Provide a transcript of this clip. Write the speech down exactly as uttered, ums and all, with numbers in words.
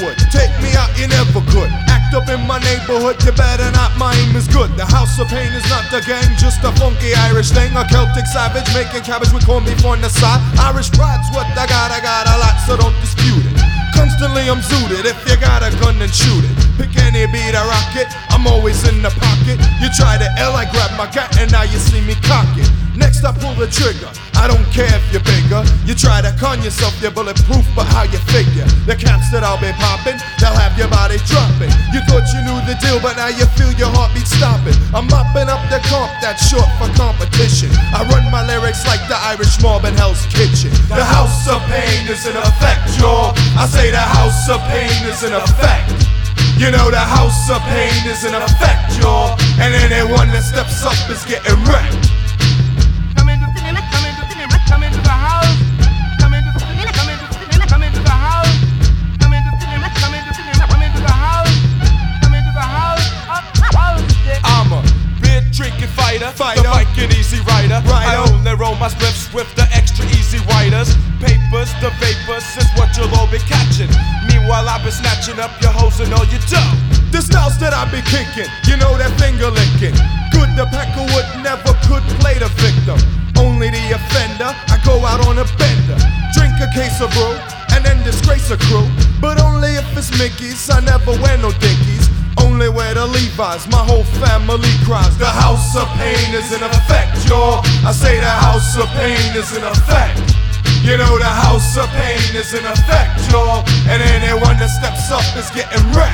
would take me out, you never could. Act up in my neighborhood, you better not. My aim is good. The House of Pain is not the gang, just a funky Irish thing. A Celtic savage making cabbage with corned beef on the side. Irish pride's what I got, I got a lot, so don't dispute it. Constantly I'm zooted, if you got a gun then shoot it. Pick any beat, I rock it, I'm always in the pocket. You try to L, I grab my gat and now you see me cock it. Next I pull the trigger, I don't care if you're bigger. You try to con yourself, you're bulletproof, but how you figure? The cats that I'll be popping, they'll have your body dropping. You thought you knew the deal, but now you feel your heartbeat stopping. I'm mopping up the comp, that's short for competition. I run my lyrics like the Irish mob in Hell's Kitchen. The House of Pain is in effect, y'all. I say the House of Pain is in effect. You know the House of Pain is in effect, y'all. And anyone that steps up is getting wrecked. Come into the come into the come into the house. Come into the come into the come into the house. Come into the come into the come into the house. Come into the house. I'm a beer drinking fighter, Fighter. the mic and easy writer. Rider. I only roll my spliffs with the extra easy writers. Papers, the vapors is what you'll all be catching. Meanwhile, I've been snatching up your hoes and all your dough. The styles that I be kicking, you know that finger licking. Good, the packer would never could play the victim. Only the offender, I go out on a bender. Drink a case of brew, and then disgrace a crew. But only if it's Mickey's, I never wear no dickies. Only wear the Levi's, my whole family cries. The House of Pain is in effect, y'all. I say the House of Pain is in effect. You know the House of Pain is in effect, y'all. And anyone that steps up is getting wrecked.